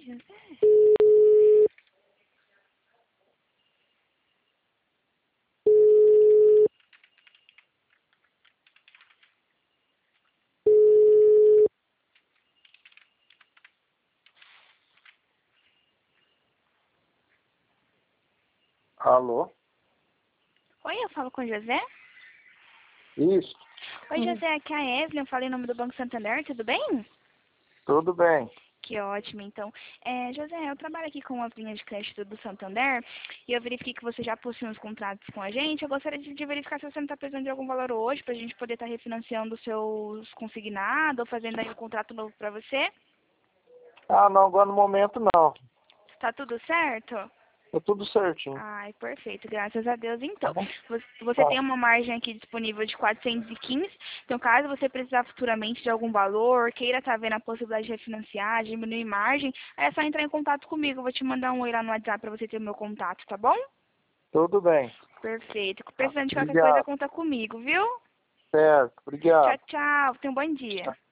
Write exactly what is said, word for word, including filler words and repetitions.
José? Alô? Oi, eu falo com o José? Isso, Oi, José, aqui é a Evelyn, eu falei em nome do Banco Santander, tudo bem? tudo bem. Que ótimo, então. É, José, eu trabalho aqui com as linhas de crédito do Santander e eu verifiquei que você já possui uns contratos com a gente. Eu gostaria de, de verificar se você não está precisando de algum valor hoje para a gente poder estar refinanciando os seus consignados ou fazendo aí um contrato novo para você. Ah, não, agora no momento não. Tá tudo certo? Tá tudo certinho. Ai, perfeito, graças a Deus. Tá Então, bom? vo- você Tá. tem uma margem aqui disponível de quatrocentos e quinze. Então, caso você precisar futuramente de algum valor, queira estar vendo a possibilidade de refinanciar, diminuir margem, é só entrar em contato comigo. Eu vou te mandar um oi lá no WhatsApp para você ter o meu contato, tá bom? Tudo bem. Perfeito. Tá. Precisando de qualquer coisa, Obrigado. conta comigo, viu? Certo, Tchau, obrigado. tchau. Tenha um bom dia.